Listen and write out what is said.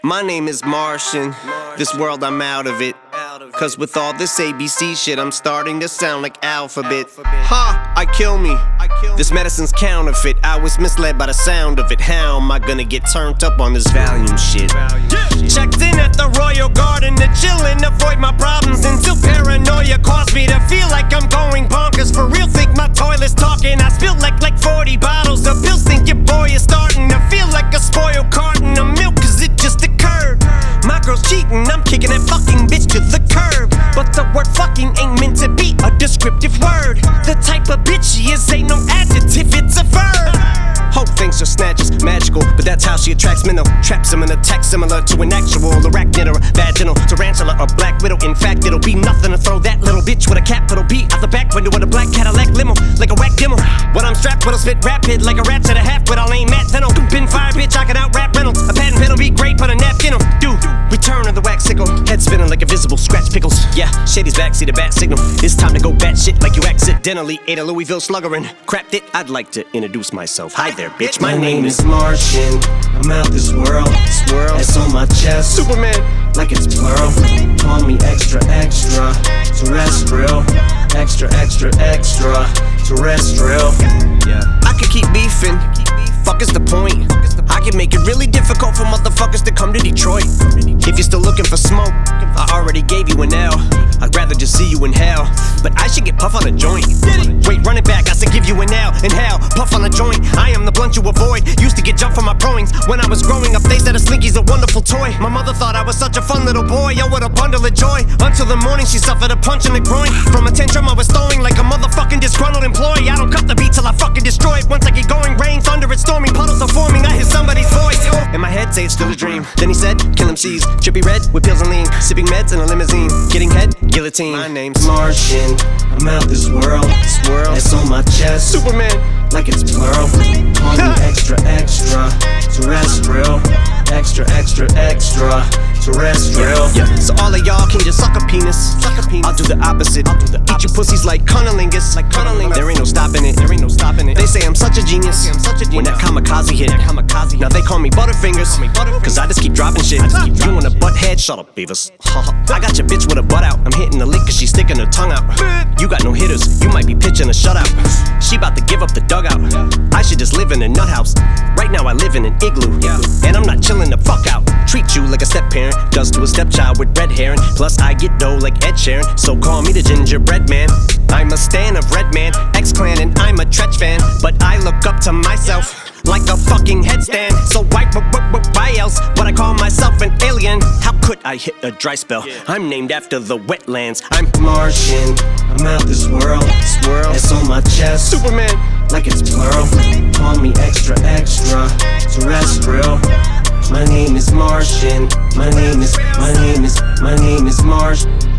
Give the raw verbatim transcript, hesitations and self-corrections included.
My name is Martian. This world, I'm out of it. Cause with all this A B C shit, I'm starting to sound like alphabet. Ha! I kill me. This medicine's counterfeit. I was misled by the sound of it. How am I gonna get turned up on this Valium shit? Checked in at the Royal Garden to chill and avoid my problems until paranoia caused me to feel like I'm going bonkers. For real, think my toilet's talking. I spilled like like forty bottles of pills. Think your boy is starting to feel like a spoiled carton of milk, cause it just occurred. My girl's cheating, I'm kicking that fucking bitch to the curb. But the word fucking ain't meant to be a descriptive word. The type of bitch she is ain't no adjective, it's a verb. Hope thinks her snatch is magical, but that's how she attracts men. Traps him in a text similar to an actual arachnid or a vaginal tarantula or black widow. In fact, it'll be nothing to throw that little bitch with a capital B out the back window of a black Cadillac limo, like a whack demo. When I'm strapped, what'll spit rapid like a rat to the half, but I'll aim at then I'll been fire, bitch. I can out rap Reynolds. A patent pen'll be great, put a napkin on. Dude, return of the wax sickle, head spinning like a visible scratch pickles. Yeah, Shady's back, see the bat signal. It's time to go bat shit like you accidentally ate a Louisville Slugger and crapped it. I'd like to introduce myself. Hi there, bitch. My name is Martian. I'm out this world. Swirl. S on my chest. Superman. Like it's plural. Call me extra, extra. Terrestrial. Extra, extra, extra. Terrestrial. Yeah. I could keep beefing. Fuck is the point? I can make it really difficult for motherfuckers to come to Detroit. If you're still looking for smoke, I already gave you an L. I'd rather just see you in hell, but I should get puff on a joint. Wait, run it back, I said give you an L. Inhale, puff on a joint. I am the blunt you avoid. Used to get jumped for my growings. When I was growing up, they said a slinky's a wonderful toy. My mother thought I was such a fun little boy. Yo, what a bundle of joy. Until the morning, she suffered a punch in the groin. From a tantrum I was throwing like a motherfucking disgruntled employee. I don't cut the beat till I fucking destroy it. Once I get going, rain, thunder, it's storming, puddles are forming. I hear somebody's voice. In my head, say it's still a dream. Then he said, kill M Cs. Trippy red with pills and lean. Sipping meds in a limousine. Getting head, guillotine. My name's Martian. I'm out this world. Swirl. S on my chest. Superman. Like it's plural. Call me extra, extra. Terrestrial. Extra, extra, extra. Terrestrial. Yeah. So all of y'all can just suck a penis. Suck a penis. I'll do the opposite. I'll do the opposite. Eat you pussies like cunnilingus. Like cunnilingus. There ain't no stopping it. There ain't no stopping it. They say I'm such a genius. I'm such a genius. When that kamikaze hit. That kamikaze. Now they call me Butterfingers. Call me Butterfingers. Cause I just keep dropping shit. Keep you dropping want a butt head? Shut up, Beavis. I got your bitch with a butt out. I'm hitting the lick cause she's sticking her tongue out. You got no hitters. You might be pitching a shutout. She about to give up the dugout. I should just live in a nut house. Right now I live in an igloo. And I'm not chilling the fuck out. Treat you like a step parent does to a stepchild with red hair. And plus I get dough like Ed Sheeran. So call me the gingerbread man. I'm a stan of Redman, X-Clan, and I'm a Tretch fan. But I look up to myself like a fucking headstand. So why, why else would I call myself an alien? How could I hit a dry spell? I'm named after the wetlands. I'm Martian. I'm out this world. Swirl. S on my chest. Superman. Like it's plural. Call me extra, extra. Terrestrial. My name is Martian. My name is, my name is, my name is Martian.